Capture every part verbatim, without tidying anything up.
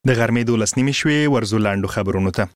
د غرمې دولس نیمې شوې، ورځو لاندو خبرونو ته.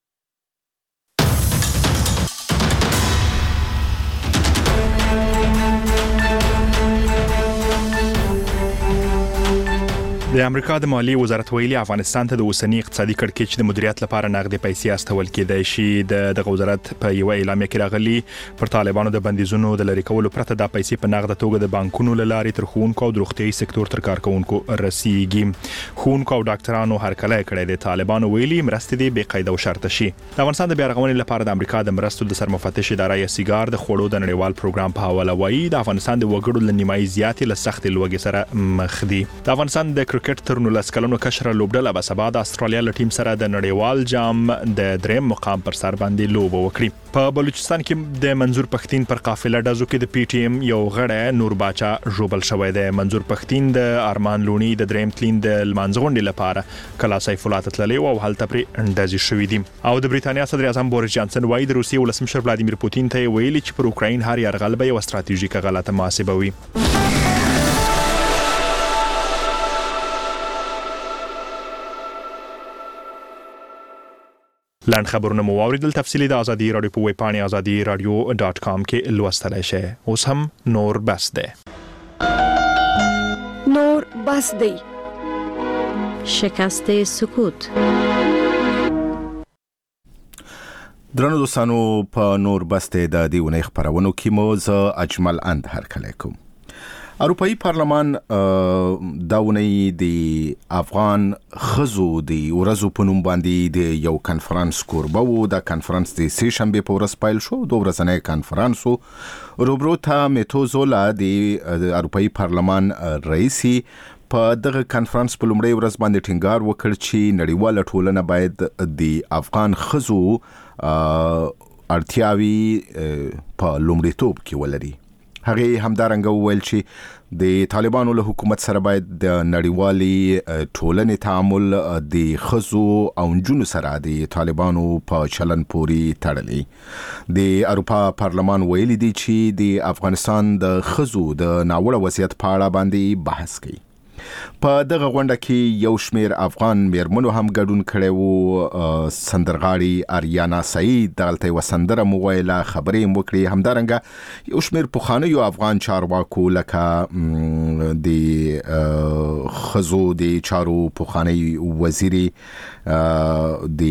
د امریکا د مالیې وزارت ویلي افغانستان ته د اوسنی اقتصادي کړکېچ د مدیریت لپاره نغدي پیسې استول کېدای شي. د دغه وزارت په یو اعلامیه کې راغلي پر طالبانو د بندیزونو د لری کولو پرته د پیسې په نغده توګه د بانکونو لارې تر ښوونکو او د روغتیايي سکتور تر کارکونکو رسیږي. ښوونکو او ډاکټرانو هرکلی کړی دی. طالبانو ویلي مرستې دې بې قید او شرط شي. د افغانستان د بیا رغونې لپاره د امریکا د مرستو د سرمفتش اداره یا سیګار د خوړو د نړیوال پروګرام په حواله وایي د افغانستان د وګړو له نیمایي زیاتې له سختې لوږې سره مخ دي. د افغانستان د کرکټ تر نولس کلونو کشره لوبډله به سبا د استرالیا له ټیم سره د نړیوال جام د دریم مقام پر سر باندې لوبه وکړي. په بلوچستان کې د منظور پښتين پر قافله ډزو کې د پی ټی ایم یو غړی نور باچا ژوبل شوی دی. منظور پښتين د ارمان لونی د دریم تلین د لمانځغونډې لپاره کلا سیف الله تتللی او هلته پرې ډزې شوې دي. او د بریتانیا صدر اعظم بوریس جانسن وایي د روسیې ولسمشر ولادیمیر پوتین ته ویلي چې پر اوکراین هر یرغل به یو ستراتیژیکه غلطه محاسبه وي. لاند خبرونه مو واوریدل. تفصیلی د ازادي رادیو په ویب پاڼې ازادي رادیو ډاټ کام کې لوستلای شئ. اوس هم نور بس ده. نور بس دی. شکست سکوت. درنو دوستانو په نور بس ده د دیونې خبرونو کې مو ز اجمل اند هرکلی کوم. اروپאי پارلمان داونی د افغان خزو د ورځو په نوم باندې د یو کانفرنس کوربه و. د کانفرنس د سه شنبه په ورځ پیل شو. د ورځنۍ کانفرنسو روبروتا میتوزولا د اروپאי پارلمان رئیسي په دغه کانفرنس په لومړۍ ورځ باندې ټینګار وکړ چې نړیواله ټولنه باید د افغان خزو اړتیاوي په لومړیتوب کې ولري. هغه همدارنګه وویل چې د طالبانو له حکومت سره باید د نړیوالي ټولنې تعامل د خزو او نجونو سره د طالبانو په چلن پوري تړلی. د اروپا پارلمان ویلي دی چې د افغانستان د خزو د ناوړه وضعیت په اړه باندې بحث کوي. په دغه غونډه کې یو شمیر افغان میرمنو هم ګډون کړی وو. سندرغاړي اریانا سعید دلته یو سندره مو ویله، خبرې هم وکړې. همدارنګه یو شمیر پخوانیو افغان چارواکو لکه د خزو د چارو پخوانی وزیري د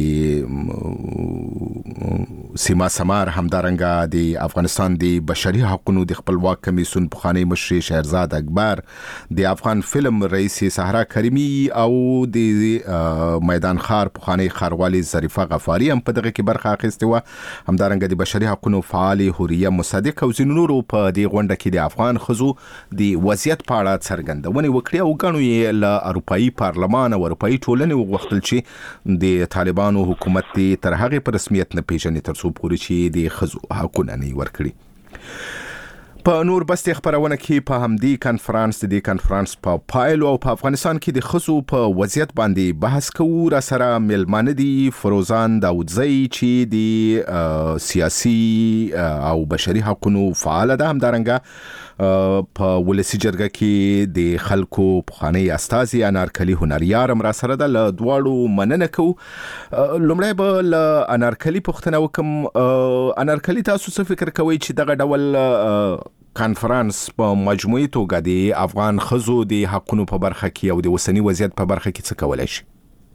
سیما سمار، همدارنګه د افغانستان د بشري حقوقو د خپلواک کمیسیون پخوانی مشر شهرزاد اکبر، د افغان فلم رئیس صحرا کریمی او د میدان خار پخوانی خاروالي ظریفه غفاری هم په دغه کې برخه اخیسته و. همدارنګه د بشري حقوقو فعال حوریه مصدق او ځینو نورو په دې غونډه کې د افغان خزو د وضعیت په اړه څرګندونه وکړه او غنو یې له اروپאי پارلمان او اروپאי ټولنې وغوښتل چې د طالبانو حکومت تر هغه په رسمیت نه پیژني تر څو پورې چې د خزو حقونه نه ورکړي. په نور بستې خبرونه کې په همدې کانفرنس د دې کانفرنس په پایلو او په افغانستان کې د خزو په وضعیت باندې بحث کوو. را سره ملمانه دي فروزان داودزی چې د سیاسي او بشري حقوقو فعال ده. همدارنګه په ولسی جرګه کې د خلکو پخوانی استازي انارکلی هنریار هم را سره ده. له دواړو مننه کوو. لومړی به له انارکلی پوښتنه وکم. انارکلی تاسو څه فکر کوئ چې دغه ډول کانفرنس په مجموعي توګه د افغان خزو د حقونو په برخه کې او د اوسنی وضعیت په برخه کې څه کولای شي؟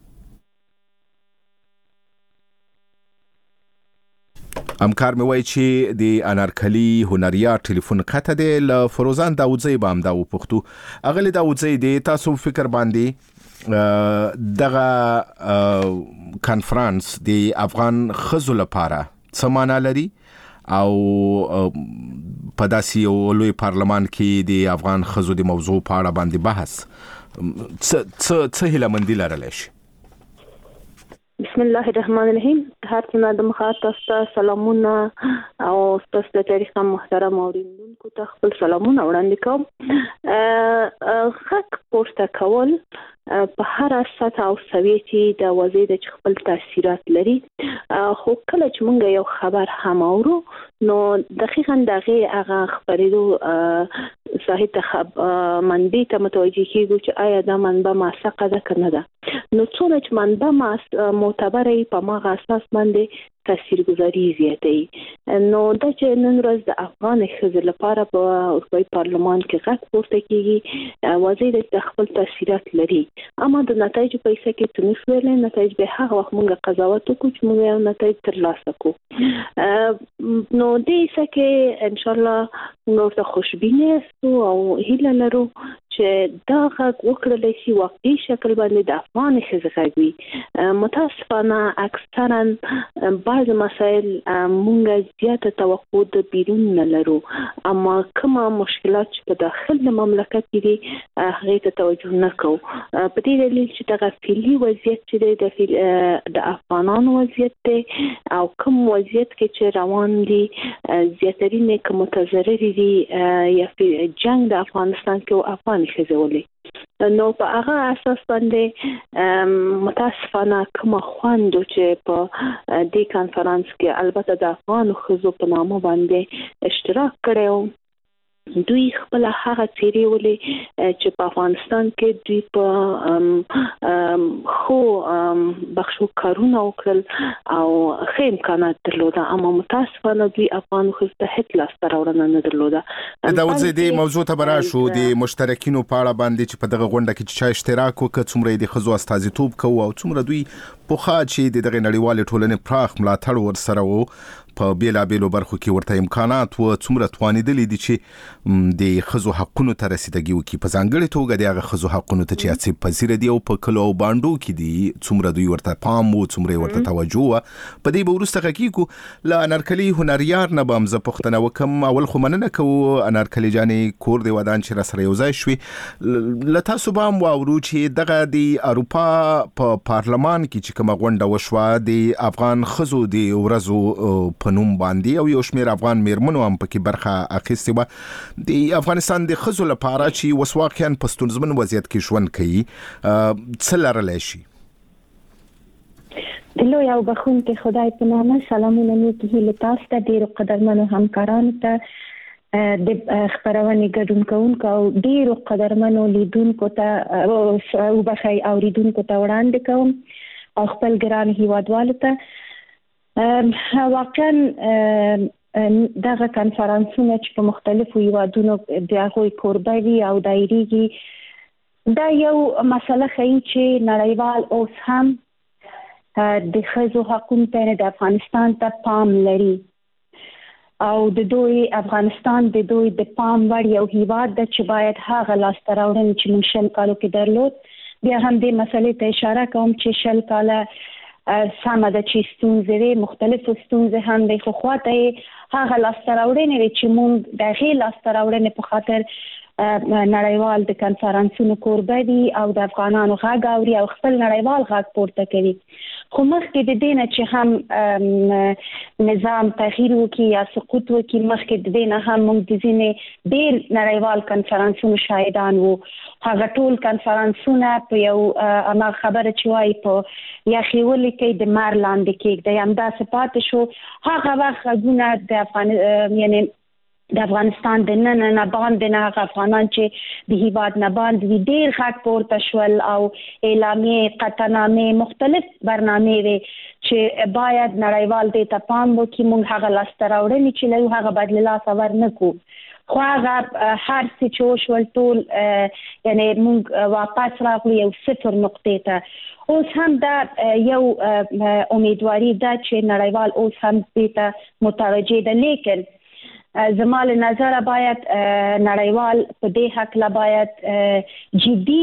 همکار مې وایي چې د انارکلی هنریار ټلیفون قطع دی. له فروزان داودزی به هم دا وپوښتو. اغلی داودزی د تاسو فکر باندې دغه کانفرنس د افغان خزو لپاره څه معنا لري او په داسې یو لوی پارلمان کې د افغان خزو د موضوع په اړه باندې بحث څه څه هیلهمندي لرلی شي؟ بسم الله الرحمن الرحیم. هر څه د مخاطب سلامونه او تاسو د تاریخ محترم اوریدونکو ته خپل سلامونه وړاندې کوم. حق پورته کول په هر سطح او سویه کې د وضعیت د خپل تاثیرات لري. خو کله چې موږ یو خبر هم اورو نو دقیقاً دغه هغه خبرېدو صحیح ته منبع ته متوجه کیږو چې آیا دا منبع موثقه ده کنه ده. نو څونه چې منبع معتبره په ماغه اساس باندې تاثیرګذاري زیاتوي. نو دا چې نن ورځ د افغان ښځو لپاره په اروپایي پارلمان کې غږ پورته کیږي واضح ده چې خپل تاثیرات لري، اما د نتایج په حساب کې څه نشول نتایج به هغه وخت موږ قضاوت وکړو چې موږ یو نتایج ترلاسه کړو. نو دې څخه ان شاء الله نور ته خوشبینه استو او هیله لرو چې دا غږ وکړل شي واقعي شکل باندې د افغان ښځو غږ وي. متاسفانه اکثرا بعض مسائل مونږ زیاته توقع د بیرون نه لرو، اما کومه مشکلات چې په داخل د مملکت کې دي هغه ته توجه نه کوو. په دې دلیل چې د غفلي وضعیت چې د د افغانانو وضعیت دی او کوم وضعیت کې چې روان دي زیاترینه کوم متضرر دي یا په جنگ د افغانستان کې افغان ښځولې. نو په هغه اساس باندې متاسفانه کوم خواندو چې په دې کانفرنس کې البته د افغان ښځو په نامه باندې اشتراک کړو، دوی خپل هغه چیرې ولې چې په افغانستان کې دوی په خو بخښو کارونه وکړل او ښه امکانات درلوده، اما متاسفانه دوی افغان ښځو ته هیڅ لاسته راوړنه نه درلوده. دا ولې دې موضوع ته براشو د مشترکینو په اړه باندې چې په دغه غونډه کې چې اشتراک وکړ څومره د ښځو استازیتوب کوي او څومره دوی پوخا چې دغه نړیوال ټولنې پراخ ملاتړ ورسره وو په بیلابیلو برخو کې ورته امکانات و څومره توانیدلې دي چې د ښځو حقونو ته رسیدګي وکړي، په ځانګړې توګه د هغه ښځو حقونو ته چې اڅې پذیر دي او په کلو او بانډو کې دي څومره دوی ورته پام و څومره ورته توجه و. په دې به وروسته حقیقو له انارکلي هنریار نه به هم زه پوښتنه وکم. اول خو مننه کوو انارکلي جانې کور دی ودان چې را سره یو ځای شوې. له تاسو به هم واورو چې دغه د اروپا په پارلمان کې چې کومه غونډه وشوه د افغان ښځو د ورځو په نوم باندې او یو شمېر افغان میرمنو هم پکې برخه اخیستې وه. د افغانستان د ښځو لپاره چې اوس واقعا په ستونزمن وضعیت کې ژوند کوي څه لرلی شي؟ د لوی او بخښونکي خدای په نامه سلامونه مو له تاسو ته ډېرو قدرمنو همکارانو ته د خبرونې ګډون کوونکو او ډېرو قدرمنو لیدونکو ته وبخښئ اورېدونکو ته وړاندې کوم او خپل ګران هیوادوالو ته. واقعا دغه کانفرنسونه چې په مختلفو هیوادونو د هغوی کوربه وي او دایریږي دا یو مسله ښیي چې نړیوال اوس هم د ښځو حقونو ته د افغانستان ته پام لري او د دوی افغانستان د دوی د پام وړ یو هیواد ده چې باید هغه لاسته راوړنې چې موږ شل کالو کې درلود. بیا هم دې مسلې ته اشاره کوم چې شل کاله سمه ده چې ستونزې وي، مختلفو ستونزې هم دی، خو خواته یې هغه لاسته راوړنې چې موږ د هغې لاسته راوړنې په خاطر نړیوال د کنفرانسونو کوربه دي او د افغانانو غږ اوري او خپل نړیوال غږ پورته کوي. خو مخکې د دې نه چې هم نظام تغییر وکړي یا سقوط وکړي، مخکې د دې نه هم موږ د ځینې ډېر نړیوال کنفرانسونو شاهدان وو. هغه ټول کنفرانسونه په یو اما خبره چې وایي په یخې ولې کې د مار لاندې کېږدئ همداسې پاتې شو. هغه وخت غږونه د افغان یعنی د افغانستان د نن نه باندې نه هغه افغانان چې د هیواد نه باندې ډېر غږ پورته شول او اعلامیې قطعنامې مختلف برنامې وې چې باید نړیوال دې ته پام وکړي، موږ هغه لاسته راوړنې چې لرو هغه باید له لاسه ورنکړو. خو هغه هر څه چې وشول ټول یعنی موږ واپس راغلو یو صفر نقطې ته. اوس هم دا یو امیدواري ده چې نړیوال اوس هم دې ته متوجه ده، لیکن زما له نظره باید نړیوال په دې حق لا باید جدي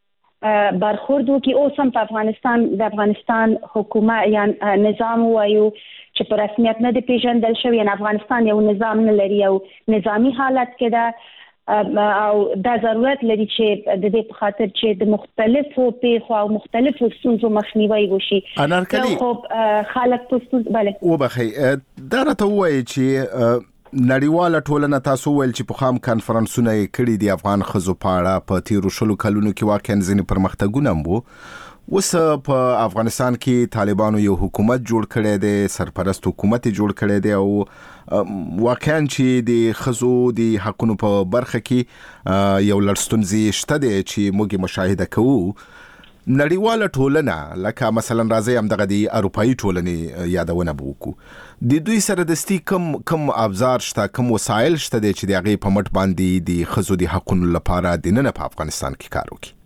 برخورد وکړي. اوس هم په افغانستان د افغانستان حکومت یا نظام وایو چې په رسمیت نه دی پیژندل شوی، یعنی افغانستان یو نظام نه لري او نظامی حالت کې ده او دا ضرورت لري چې د دې په خاطر چې د مختلفو پیښو او مختلفو ستونزو مخنیوي وشي. انارکلي خو خلک په ستونزو بله وبخښئ دا راته ووایي چې نړیواله ټولنه تاسو ویل چې په خام کانفرنسونه یې کړي دي افغان ښځو په اړه په تیرو شلو کلونو کې واقعا ځینې پرمختګونه هم وو، وس په افغانستان کې طالبانو یو حکومت جوړ کړی دی، سرپرست حکومت جوړ کړی دی او واقعاً چې د خزو د حقونو په برخه کې یو لړستونزي شته دی چې موږ مشاهده کوو. نړیواله ټولنه لکه مثلا راځي هم دغه د اروپאי ټولنې یادونه وکړو، د دوی سره دستي کم کم ابزار شته، کم وسایل شته چې د هغې په مټ باندې د خزو د حقونو لپاره د نن په افغانستان کې کار وکړي؟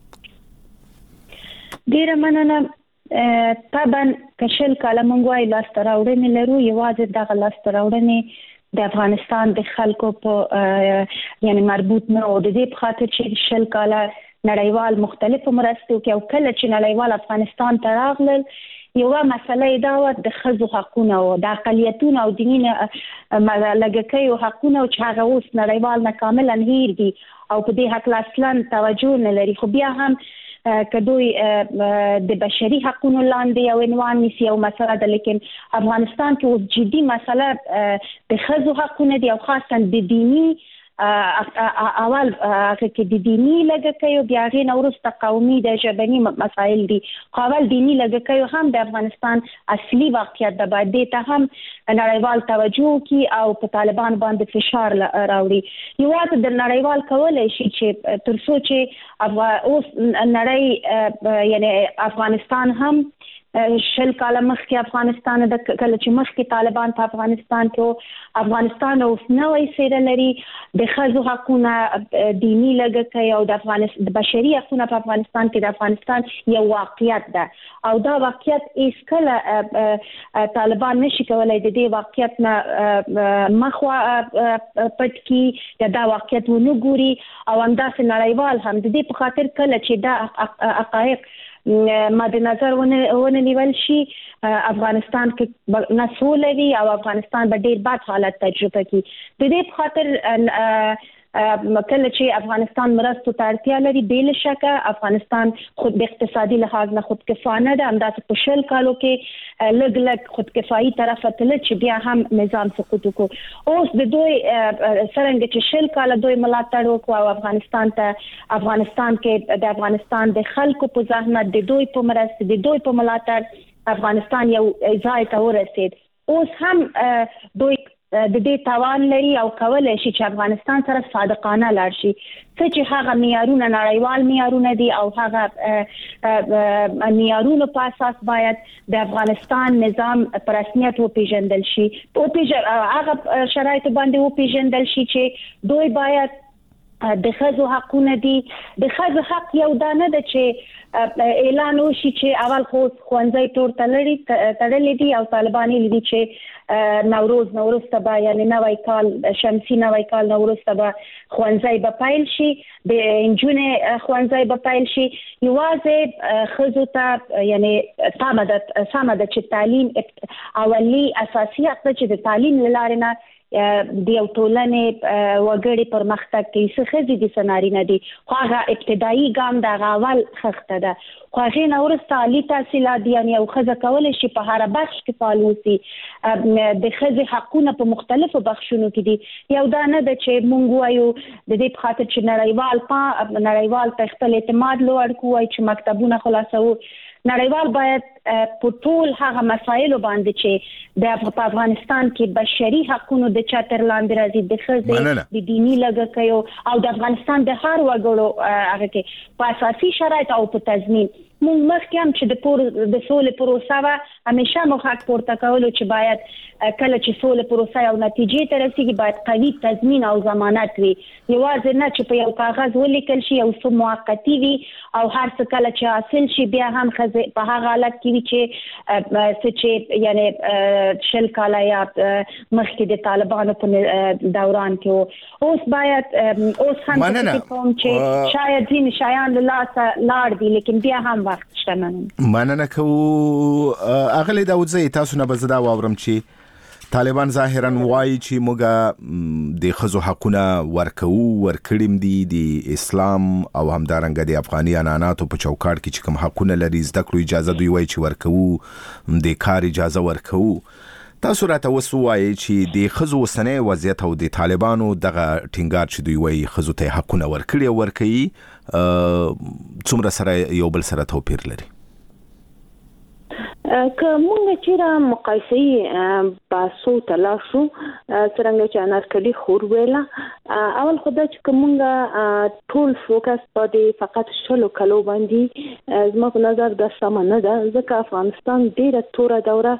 ډیره مننه. طبعا کشل کاله مونږ وایو لاسته راوړنې لرو، یوازې دغه لاسته راوړنې د افغانستان د خلکو په یعنی مربوط نه او د دې په خاطر چې شل کاله نړیوال مختلفو مرستو کې او کله چې نړیوال افغانستان ته راغلل یوه مسله دا و د ښځو حقونه او د اقلیتونو او دیني لږکیو حقونه چې هغه اوس نړیوال نه کاملا هیر دي او په دې حق اصلا توجه نه لري. خو بیا هم که دوی د بشري حقونو لاندې یو عنوان نیسي او مسله ده، لیکن افغانستان کې اوس جدي مسله د ښځو حقونه دي او خاصا د دیني اول کې د دینی لږکیو بیا غي نه ورسته قومي د ژبني مسایل دي. اول دینی لږکیو هم د افغانستان اصلي واقعیت د باندې ته هم نړیوال توجه کی او په طالبان باندې فشار راوړي. یوازې د نړیوال کولای شي چې تر څو چې اوس نړۍ یعنی افغانستان هم شل کاله مخکې افغانستان د کله چې مخکې طالبان په افغانستان کې افغانستان اوس نوې څیره لري، د ښځو حقونه، دینی لږکي او د افغانستان د بشري حقونه په افغانستان کې د افغانستان یو واقعیت ده او دا واقعیت هیڅ کله طالبان نشي کولای د دې واقعیت نه مخ پټ کی یا دا واقعیت ونه ګوري او همداسې نړیوال هم د دې په خاطر کله چې دا حقایق مد نظر ونه نیول شي افغانستان کې نه سوله وي او افغانستان به ډیر بد حالت تجربه کوي. د دې په خاطر کله چې افغانستان مرستو ته اړتیا لري بل شکه افغانستان خود د اقتصادي لحاظ نه خود کفانه ده، همداسې په شل کالو کې لږ لږ خود کفایي طرف ته تلل چې بیا هم نظام سقوط وکړو. اوس د دوی څرنګه چې شل کاله دوی ملاتړ وکړو او افغانستان ته افغانستان کې د افغانستان د خلکو په زحمت د دوی په مرسته د دوی په ملاتړ افغانستان یو ځای ته ورسید. اوس هم دوی د دې توان لري او کولای شي چې افغانستان سره صادقانه لاړ شي، څه چې هغه معیارونه نړیوال معیارونه دي او هغه معیارونو په اساس باید د افغانستان نظام پر رسمیت وپیژندل شي، او هغه شرایط باندې وپیژندل شي چې دوی باید د ښځو حقونه دي. د ښځو حق یو دا نه ده چې اعلان وشي چې اول خو ښوونځي ټول تړلي دي او طالبان یې دي چې نوروز نوروز ته یعنی نوی کال شمسي نوی کال نوروز ته ښوونځي به پیل شي، د انجونې ښوونځي به پیل شي. یوازې ښځو ته یعنی سمه ده چې تعلیم اولي اساسي حق چې د تعلیم لاره نه د یو ټولنې وګړي پرمختګ کوي، څه ښځې دي څه نارینه دي، خو هغه ابتدایي ګام د هغه اول خښته ده. خو هغې نه وروسته عالي تحصیلات دي، یعنې یو ښځه کولی شي په هره بخش کې فعال اوسي. د ښځې حقونه په مختلفو بخشونو کې دي. یو دا نه ده چې موږ وایو د دې په خاطر چې نړیوال په نړیوال ته خپل اعتماد لوړ کړو چې مکتبونه خلاصوو. نړیوال باید په ټول هغه مسایلو باندې چې د افغانستان کې بشري حقوقو د چتر لاندې راځي د ښځې د دینی لږکیو او د افغانستان د هر وګړو هغه کې په اساسي شرایط او په تضمین موږ مخکې هم چې د پور د سولې پروسه و همیشه مو حق پورته کولو چې باید کله چې سولې پروسه او نتیجې ته رسیږي باید قوي تضمین او ضمانت وي، یوازې نه چې په یو کاغذ ولیکل شي او څه موقتی وي او هر څه کله چې حاصل شي بیا هم په هغه حالت کې وي چې څه چې یعنی شل کاله یا مخکې د طالبانو په دوران کې اوس باید اوس هم کوم چې شاید ځینې شیان له لاسه لاړ دي، لیکن بیا هم وخت شته. مننه کوو اغلی داودزی، تاسو نه به زه دا واورم چې طالبان ظاهرا وایي چې موږ د ښځو حقونه ورکوو ورکړیم دي د اسلام او همدارنګه د افغاني عنعناتو په چوکاټ کې چې کوم حقونه لري زده کړو اجازه دوی وایي چې ورکوو، د کار اجازه ورکوو. تاسو راته اوس ووایئ چې د ښځو اوسنی وضعیت او د طالبانو دغه ټینګار چې دوی وایي ښځو ته حقونه ورکړي او ورکوي څومره سره یو بل سره توپیر لري؟ که مونږ چې را مقایسه باسو تلاشو څنګه چې انارکلي خور ویلا اول خدای چې مونږ ټول فوکس پدې فقط شلو کلو باندې زما په نظر د سم نه ده ځکه افغانستان ډیره توره دوره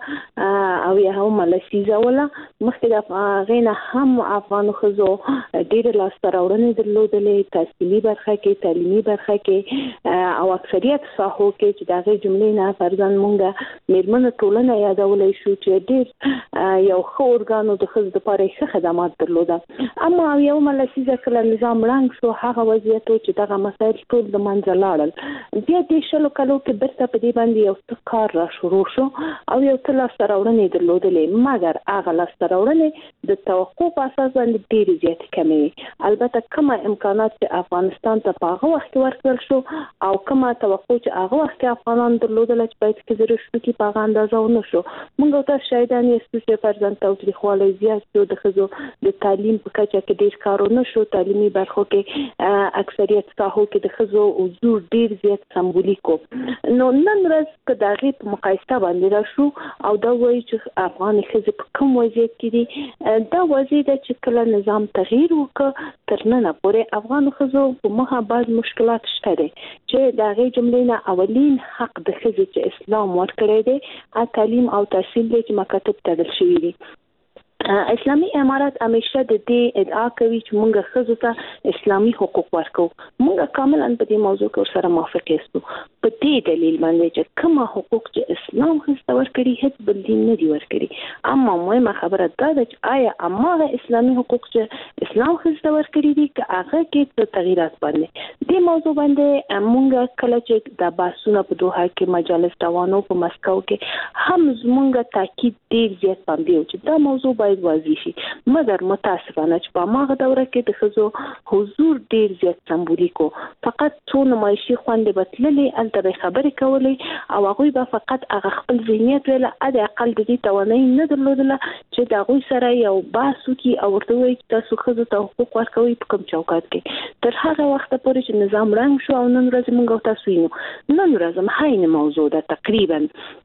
او یا هم لسیزه ولا مخکې د غینا هم افغان خزو ډیره لاستراوړنې درلودلې تحصیلي برخه کې تعلیمي برخه کې او اکثریت ساحو کې چې دغه جملې نه فرضاً مونږ میرمنه ټولنه یادولای شو چې ډیر یو خو اورګانو د خزو لپاره ښه خدمات درلوده اما یو ملسیزه کله نظام رنګ شو هغه وضعیت چې دغه مسایل ټول د منځ لاړل بیا د شلو کلو کې برته په دې باندې یو کار را شروع شو او یو څه لاستراوړنې درلودلې مګر هغه لاستراوړنې د توقع په اساس باندې ډیر زیات کمې البته کومه امکانات چې افغانستان ته په هغه وخت ورکړل شو او کومه توقع چې هغه وخت افغانان درلودل چې باید کې درشو کې په اندازه ونه شو موږ ته شایدان یې چې پرځان تاوتریخوالی زیات شو د خزو د تعلیم په کچه کې ډیر کارونه شو تعلیمي برخو کې اکثریت ساحو کې د خزو حضور ډیر زیات سمبولیکو نو نن ورځ که دغه په مقایسه باندې راشو او دا وایي چې افغان خزو په کوم وضعیت کې دي دا وضعیت چې کله نظام تغییر وکړ تر نن پورې افغان خزو په مخه بعض مشکلات شته دي چې دغه جملې نه اولین حق د خزو چې اسلام ورکړی دی تعلیم او تحصیل چې مکاتب تدل شوی دي اسلامي امارات همیشه د دې ادعا کوي چې موږ خزو ته اسلامي حقوق ورکو موږ کاملا په دې موضوع کې سره موافق یو په دې دلیل باندې چې کوم حقوق چې اسلام خزو ورکړي هیڅ بل دین نه دی ورکړي اما مهمه خبره دا ده چې آیا اماغه اسلامي حقوق چې اسلام خزو ورکړي دي که هغه کې څه تغیرات باندې دې موضوع باندې موږ کله چې د باسونه په دوحه کې مجالس روانو په مسکو کې هم موږ تاکید ډیر زیات باندې چې دا موضوع باید واضح شي مګر متاسفانه چې په ماغه دوره کې د خزو حضور ډیر زیات سمبولیکو فقط څو نمایشي خوندې بتللې الته خبرې کولې او هغه به فقط هغه خپل ذهنیت ویل اده اقل د دې توانایي نه درلودله چې دا غوي سره یو باسو کې او ورته وایي چې تاسو خزو ته حقوق ورکوي په کوم چوکاټ کې تر هغه وخت پورې چې نظام رنګ شو او نن ورځ موږ تاسو یې نن ورځ هم هاي موضوع ده تقریبا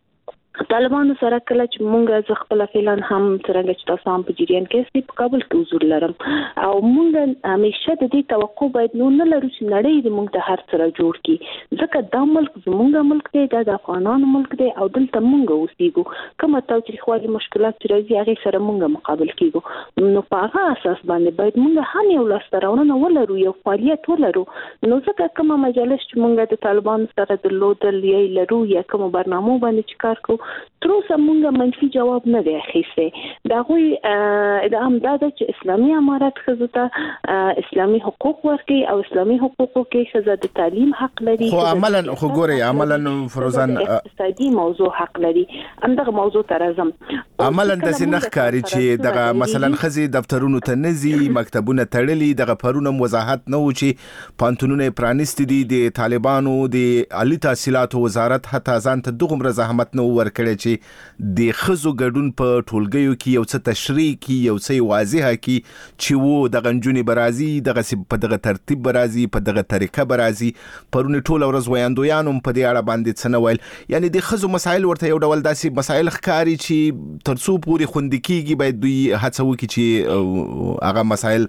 طالبانو سره کله چې مونږ ز خپل فعلن هم څنګه چې تاسو هم په جریان کې سي په کابل کې حضور لرم او مونږ همیشه د دې توقع باید نو نه لرو چې نړۍ د مونږ ته هر څه را جوړ کړي ځکه دا ملک زمونږ ملک دی دا د افغانانو ملک دی او دلته مونږ اوسېږو کومه تاوتریخوالي مشکلات چې راځي هغه سره مونږ مقابل کیږو نو په هغه اساس باندې باید مونږ هم یو لاستراونه ولرو یو فعالیت ولرو نو ځکه کومه مجلس چې مونږ د طالبانو سره درلودل یې لرو یا کوم برنامه باندې چې کار کوو تر اوسه مونږ منفي جواب نه دی اخیسته دا غوي د امداد چې اسلامي امارات خزو ته اسلامي حقوق ورکړي او اسلامي حقوقو کې خزه د تعلیم حق لري خو عملاً خو ګوري عملاً فروزان اقتصادي موضوع حق لري همدغه موضوع تر اعظم عملاً د سنخ کاری چې دغه مثلا خزي دفترونو ته نزي مکتبونه تړلي دغه پرونه وضاحت نه و چې پانتونونه پرانیستي دي د طالبانو د عالی تحصیلات وزارت حتی ځان ته دغه زحمت نه ورکړي چې د خزو ګډون په ټولګیو کې یو څه تشریح کی یو څه واضحه کی چې وو د غنجونی برازي دغه په دغه ترتیب برازي په دغه طریقه برازي پرونه ټول ورځ ویاندویانم په دې اړه باندې څنګه ویل یعنی د خزو مسایل ورته یو ډول داسې مسایل ښکاری چې ترڅو پوری خوندکیږي باید دوی هڅه وکړي چې هغه مسایل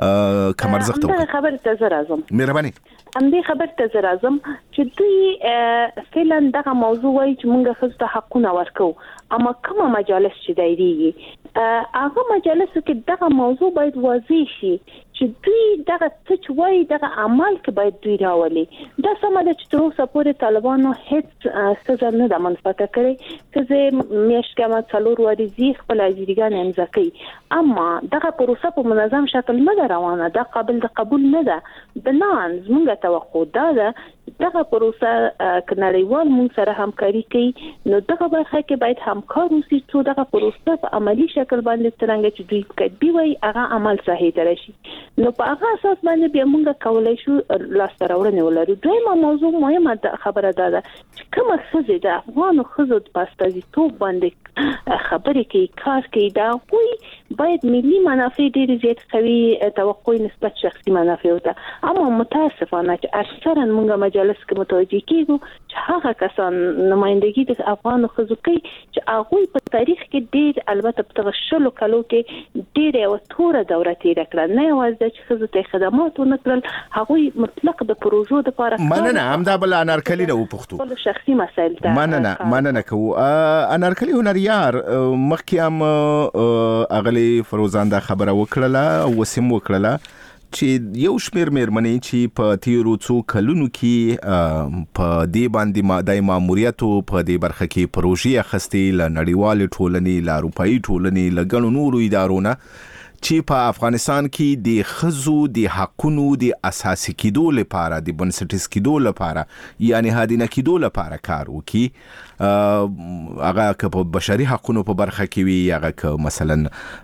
کمرزخت وکړي خبر ته زه راځم مهرباني ام دې خبر ته زه راځم چې دوی فعلا دغه موضوع وایي چې موږ خزو ته حقونه ورکو اما کومه مجالس چې دایریږي هغه مجالس کې دغه موضوع باید واضح شي چې دوی دغه څه وایي دغه عمل کې باید دوی راولي دا سم ده چې تر اوسه پورې طالبانو هیڅ څه نه د منفعت کړي چې میاشتګه څلور ورځې خپل اجرګان امضا کوي اما دغه پروسه په منظم شکل نه روانه ده قابل د قبول نه ده بنان زموږ توقع ده دغه پروسه کنړیوال مونږ سره همکاري کوي نو دغه برخه کې باید همکار اوسي چې دغه پروسه په عملی شکل باندې څنګه چې دوی کډبي وي هغه عمل صحیح ترشي نو په هغه اساس باندې بیا مونږ کولای شو لاستراوړنه ولرو دویمه موضوع مهمه خبره ده چې کومه خزه د افغان خزو په استازیتوب باندې خبرې کوي کار کوي دا کوي باید ملي منافع ډېر زیات قوي توقع نسبت شخصي منافع ته اما متاسفانه چې اکثرا موږ مجلس کې متوجه کیږو چې هغه کسان نمائندګي د افغان خزو کوي چې هغه په تاریخ کې ډېر البته په تغشلو کلو کې ډېر یو توره دوره تیر کړل نه یوازې چې خزو ته خدمات ونکړل هغه مطلق د پروژو د لپاره مننه همدا بل انارکلی نه وپختو شخصي مسائل ته مننه مننه کو انارکلی هنریار مخکې هم اغلی فروزانده خبره وکړه وسیم وکړه چې یو شمیر مېرمنې چې په تیرو څو کلونو کې په دې باندې د ماموریت په دې برخه کې پروژې اخستې ل نړیوال ټولنې ل اروپאי ټولنې ل ګڼو نورو ادارو نه چې په افغانستان کې د خزو د حقونو د اساسي کېدو لپاره د بنسټیز کېدو لپاره یعنی هادینه کېدو لپاره کار وکړي هغه که په بشري حقونو په برخه کې وي هغه که مثلا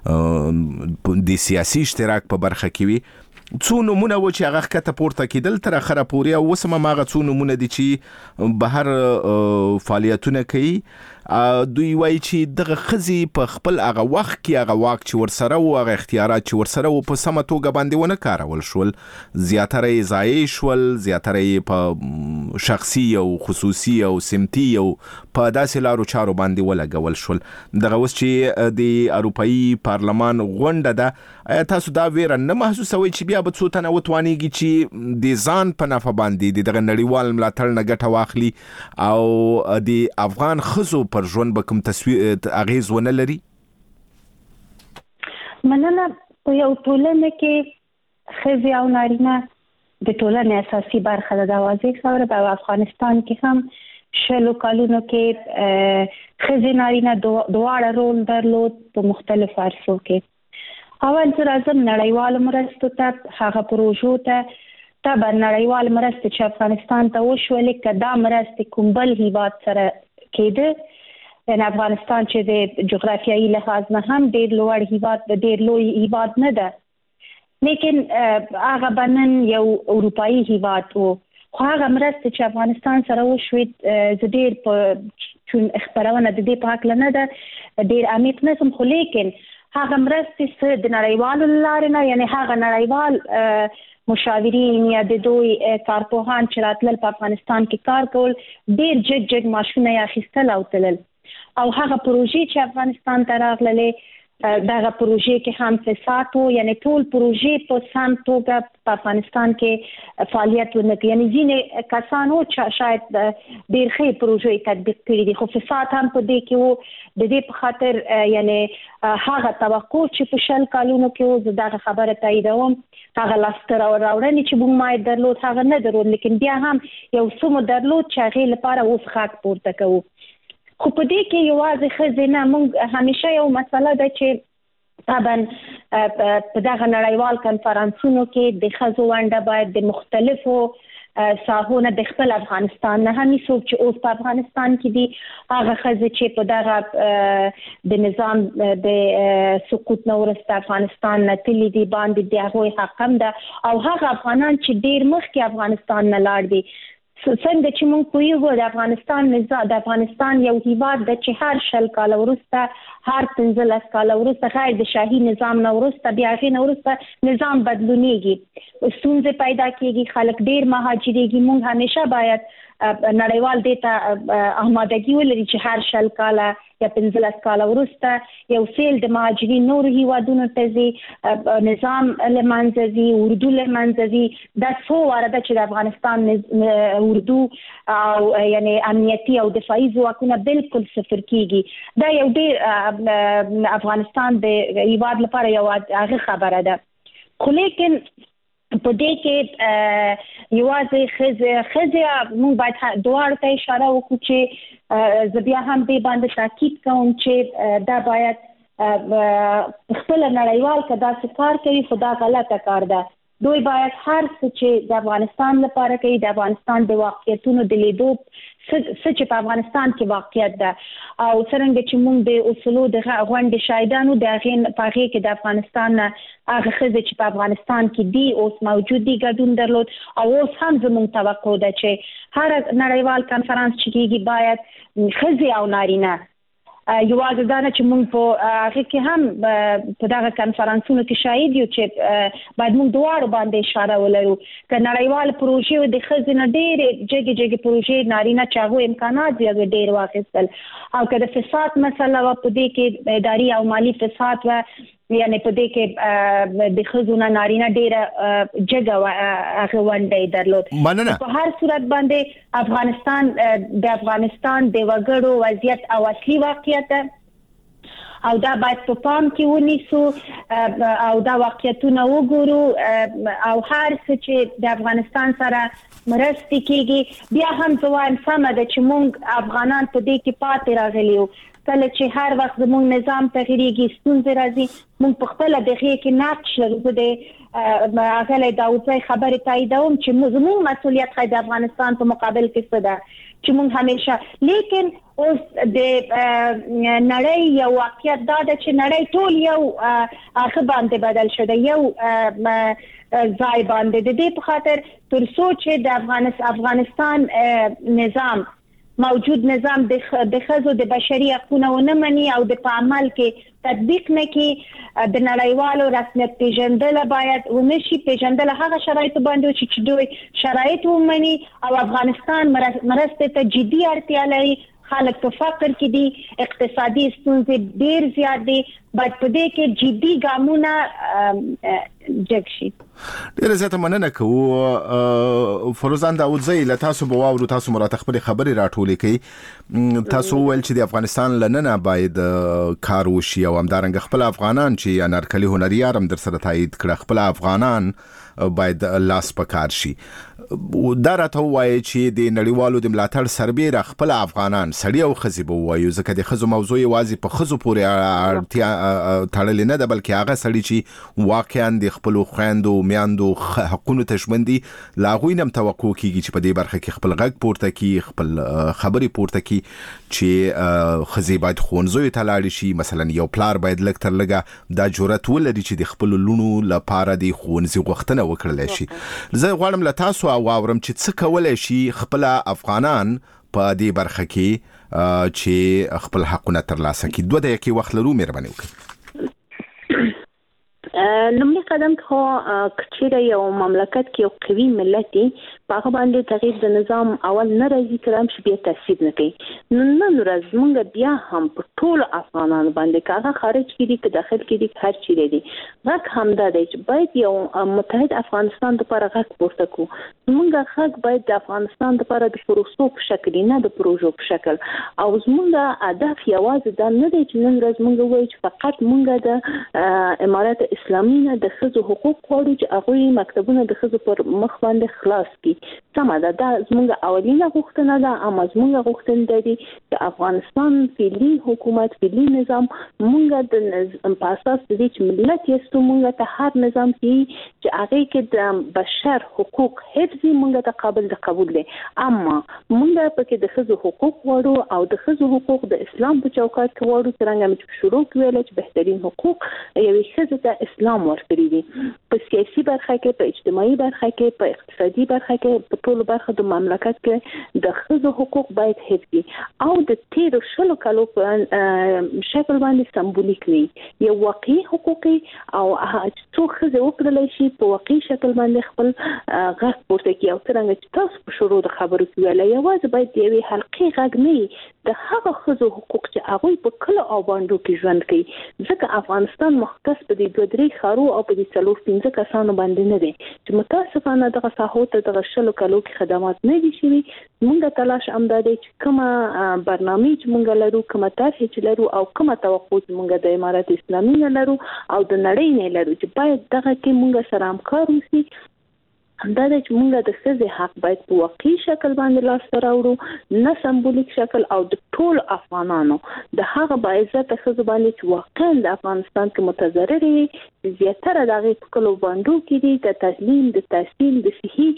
د سیاسي اشتراک په برخه کې وي څو نمونه و چې هغه کته پورته کېدل تر اخره پورې او وسمه ماغه څو نمونه دي چې بهر فعالیتونه کوي دوی وایي چې دغه خزي په خپل هغه وخت کې هغه واک چې ورسره او هغه اختیارات چې ورسره او په سمه توګه باندې ونه کارول شول زیاتره یې ضایع شول زیاتره یې په شخصي او خصوصي او سمتي او په داسې لارو چارو باندې ولګول شول دغه اوس چې د اروپאי پارلمان غونډه ده تاسو دا ویره نه محسوسوي چې بیا به څو تنه وتوانیږي چې د ځان په نفع باندې دغه نړیوال ملاتړ نه ګټه واخلي او د افغان خزو پر ژوند به کوم تصویر اغیز ونه لري مننه په یو ټولنه کې خزي او نارینه د ټولنې اساسي برخه ده واضح خبره په افغانستان کې هم شلو کالونو کې خزي نارینه دواړه رول درلود په مختلفو عرصو کې اول زه راځم نړیوال مرستو ته هغه پروژو ته طبعا نړیوال مرستې چې افغانستان ته وشولې که دا مرستې کوم بل هیواد سره کېده ان افغانستان چې د جغرافیایي لحاظ نه هم ډېر لوړ هیواد ډېر لوی هیواد نه ده لیکن هغه بنن یو اروپאי هیواد وو خو هغه مرستې چې افغانستان سره وشوې زه ډېر په چون خبرونه د دې په هکله نه ده ډېر عمیق نه سم خو لیکن هغه مرستې د نړیوالو لارې نه یعنی هغه نړیوال مشاورین یا د دوی کارپوهان چې راتلل په افغانستان کې کار کول ډېر جګ جګ ماشونه یې اخیستل او تلل او هغه پروژې چې افغانستان ته راغللې دغه پروژې کې هم فساد وو یعنی ټول پروژې په سم توګه په افغانستان کې فعالیت ونه کوي یعنی ځینې کسانو چې شاید ډېر ښې پروژې تطبیق کړي دي خو فساد هم په دې کې وو د دې په خاطر یعنی هغه توقع چې په شل کالونو کې وو زه دغه خبره تاییدوم هغه لاسته راوړنې چې موږ مای درلود هغه نه درلود لیکن بیا هم یو څه مو درلود چې هغې لپاره اوس خاک پورته کوو خو په دې کې یوازې ښځې نه موږ همیشه یو مسله ده چې طبعا په دغه نړیوال کنفرانسونو کې د ښځو ونډه باید د مختلفو ساحونه د خپل افغانستان نه هم څوک چې اوس په افغانستان کې دي هغه ښځې چې په دغه د نظام د سقوط نه وروسته افغانستان نه تللي دي باندې د هغوی حق هم ده او هغه افغانان چې ډېر مخکې افغانستان نه لاړ دي څنګه چې موږ پوهیږو د افغانستان نظام د افغانستان یو هیواد د چې هر شل کاله وروسته هر پنځلس کاله وروسته غیر د شاهي نظام نه وروسته بیا هغې نه وروسته نظام بدلونیږي ستونزې پیدا کېږي خلک ډېر مهاجرېږي موږ همیشه باید نړیوال دې ته آمادګي ولري چې هر شل کاله یا پنځلس کاله وروسته یو سیل د مهاجرین نورو هیوادونو ته ځي نظام له منځه ځي اردو له منځه ځي دا څو واره ده چې د افغانستان اردو او یعنی امنیتي او دفاعي ځواکونه بالکل صفر کېږي دا یو ډېر افغانستان د هیواد لپاره یو هغه خبره ده خو لیکن په دې کې یوازې ښځې ښځې موږ باید دواړو ته اشاره وکړو چې زه بیا هم دې باندې تاکید کوم چې دا باید خپله نړیوال که داسې کار کوي خو دا غلطه کار ده دوی باید هر څه چې د افغانستان لپاره کوي د افغانستان د واقعیتونو د لیدو څه چې په افغانستان کې واقعیت ده او څرنګه چې موږ د اصولو د غونډې شاهدانو د هغې په هغې کې د افغانستان نه هغه ښځې چې په افغانستان کې دي اوس موجود دي ګډون درلود او اوس هم زموږ توقع ده چې هر نړیوال کنفرانس چې کېږي باید ښځې او نارینه یوازې دا نه چې موږ په هغه کې هم په دغه کانفرنسونو کې شاهد یو چې باید موږ دواړو باندې اشاره ولرو که نړیوال پروژې د ښځې نه ډېرې جګې جګې پروژې نارینه چې هغوی امکانات یې ډېر واخیستل او که د فساد مسله وه په دې کې اداري او مالي فساد وه یعنی په دې کې د ښځو نه نارینه ډېره جګه هغه ونډه یې درلود په هر صورت باندې افغانستان د افغانستان د وګړو وضعیت او اصلي واقعیت او دا باید په پام کې ونیسو او دا واقعیتونه وګورو او هر څه چې د افغانستان سره مرستې کېږي بیا هم زه وایم سمه ده چې موږ افغانان په دې کې پاتې راغلي یو کله چې هر وخت زموږ نظام تغییرېږي ستونزې راځي موږ په خپله د هغې کې نقش لرو زه د اغلی داودزی خبرې تاییدوم چې زموږ مسؤلیت ښایي د افغانستان په مقابل کې څه ده چې موږ همیشه لیکن اوس د نړۍ یو واقعیت دا ده چې نړۍ ټول یو هغه باندې بدل شده یو ځای باندې د دې په خاطر تر څو چې د افغانستان نظام موجود نظام د ښځو د بشري حقونه ونه مني او د په عمل کې تطبیق نه کړي د نړیوالو رسمیت پیژندل باید ونشي پیژندل هغه شرایط باندې چې دوی شرایط ومني او افغانستان مرستې ته جدي اړتیا لري خلک په فقر کې دي اقتصادي ستونزې ډېر زیات دي باید په دې کې جدي ګامونه جګ شي. ډېره زیاته مننه کوو فروزان داودزی له تاسو به واورو تاسو مراته خپلې خبرې راټولې کوي تاسو وویل چې د افغانستان له ننه باید کار وشي او همدارنګه خپل افغانان چې انارکلي هنریار هم در سره تایید کړه خپل افغانان باید لاس په کار شي دا راته وایي چې د نړیوالو د ملاتړ سربیره خپل افغانان سړي او ښځې به ووایو ځکه د ښځو موضوع یوازې په ښځو پورې اړتیا تړلې نه ده بلکې هغه سړي چې واقعا د خپلو خویندو میاندو حقونو ته ژمن دي له هغوی نه هم توقع کېږي چې په دې برخه کې خپل غږ پورته کړي خپل خبرې پورته کړي چې ښځې باید ښوونځیو ته لاړې شي مثلا یو پلار باید لږ تر لږه دا جرأت ولري چې د خپلو لوڼو لپاره د ښوونځي غوښتنه وکړلی شي. زه غواړم له تاسو واورم چې څه کولی شي خپل افغانان په دې برخه کې چې خپل حقونه ترلاسه کړي. دوه دقیقې وخت لرو مهرباني وکړئ. لومړی قدم خو کچېره یو مملکت کې یو قوي ملت دی په هغه باندې تغییر د نظام اول نه راځي کرام چې بیا تاثیر نه کوي نو نن ورځ موږ بیا هم په ټولو افغانانو باندې که هغه خارج کې دي که داخل کې دي هر چیرې دي غږ همدا دی چې باید یو متحد افغانستان لپاره غږ پورته کړو موږ غږ باید د افغانستان لپاره د پروسو په شکل نه د پروژو په شکل او زموږ هدف یوازې دا نه دی چې نن ورځ موږ وایو چې فقط موږ د امارات اسلامي نه د ښځو حقوق غواړو چې هغوی مکتبونه د ښځو پر مخ باندې خلاص کړي سمه ده دا زموږ اولینه غوښتنه ده اما زموږ غوښتنه ده چې افغانستان فعلي حکومت فعلي نظام موږ د په اساس د دې چې ملت یې موږ ته هر نظام کې چې هغه کې د بشر حقوق حفظ موږ ته قابل د قبول دي اما موږ په کې د ښځو حقوق غواړو او د ښځو حقوق د اسلام په چوکاټ کې غواړو څنګه چې شروع کړل چې بهترین حقوق یوې ښځې ته اسلام ورکړي دي په سیاسي برخه کې په اجتماعي برخه کې په اقتصادي برخه کې په ټولو برخو د مملکت کې د ښځو حقوق باید حفظ او د تیر شلو کالو په شکل باندې سمبولیک نه یو واقعي حقوقي او څو ښځې وکړلای شي په واقعي شکل باندې خپل غږ پورته کړي او څنګه چې تاسو په شروع د خبرو کې ویل یوازې باید یوې حلقې غږ نه د هغه ښځو حقوق چې هغوی په کلو او باندو کې ژوند کوي ځکه افغانستان مختص په دې دوه درې ښارو او په دې څلور پنځه کسانو باندې نه دی چې متاسفانه دغه ساحو ته دغه شلو کالو کې خدمات نه دي شوي موږ تلاش همدا دی چې کومه برنامه چې موږ لرو کومه طرحې چې لرو او کومه توقع چې موږ د امارات اسلامي نه لرو او د نړۍ نه لرو چې باید دغه کې موږ سره همکار وشي همدا د چې موږ د ښځې حق باید په واقعي شکل باندې لاسته راوړو نه سمبولیک شکل او د ټول افغانانو د هغه باعزته ښځو باندې چې واقعا د افغانستان کې متضرر وي زیاتره د هغې په کلو باندو کې دي د تعلیم د تحصیل د صحي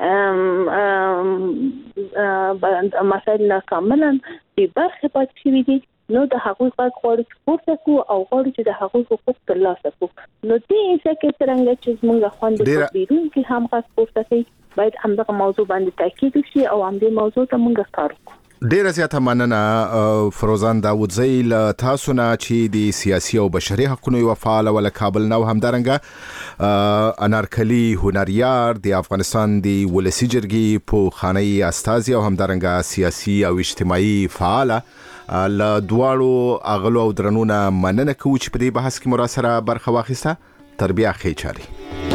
مسایل ناکاملا بې برخې پاتې شوي دي نو د هغوی غږ غواړو چې پورته کړو او غواړو چې د هغوی حقوق ترلاسه کړو نو دې ځکه څرنګه چې زموږ خویندې په بیرون کې هم غږ پورته کوي باید همدغه موضوع باندې تاکید وشي او همدې موضوع ته موږ کار وکړو. ډیره زیاته مننه فروزان داوودزی له تاسو نه چې د سیاسي او بشري حقوقو یو فعال ول کابل نو همدارنګه انارکلی هنریار د افغانستان د ولسی جرګې په خاني استازي او همدارنګه سیاسي او اجتماعي فعال له دواړو اغلو او درنونه مننه کوي چې په دې بحث کې مراسره برخه واخیسته. تربیه خې چاري.